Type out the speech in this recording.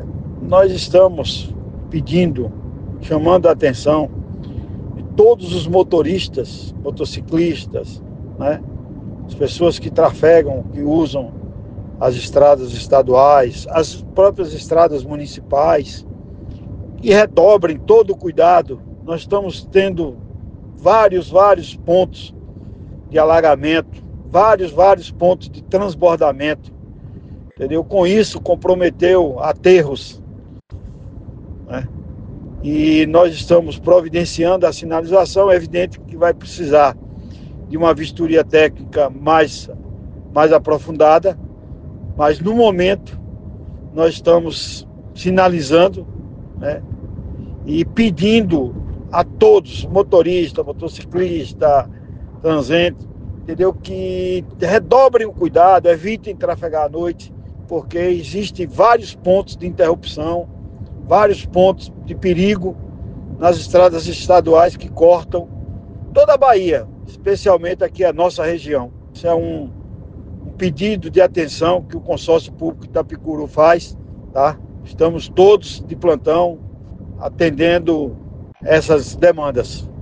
nós estamos pedindo, chamando a atenção de todos os motoristas, motociclistas, né? As pessoas que trafegam, que usam as estradas estaduais, as próprias estradas municipais, que redobrem todo o cuidado. Nós estamos tendo vários pontos de alagamento, vários pontos de transbordamento, entendeu? Com isso comprometeu aterros, né? E nós estamos providenciando a sinalização. É evidente que vai precisar de uma vistoria técnica mais aprofundada, mas no momento nós estamos sinalizando, né, e pedindo a todos, motorista, motociclista, transente, entendeu, que redobrem o cuidado, evitem trafegar à noite, porque existem vários pontos de interrupção, vários pontos de perigo nas estradas estaduais que cortam toda a Bahia, especialmente aqui a nossa região. Isso é um pedido de atenção que o Consórcio Público Itapicuru faz, tá? Estamos todos de plantão atendendo essas demandas.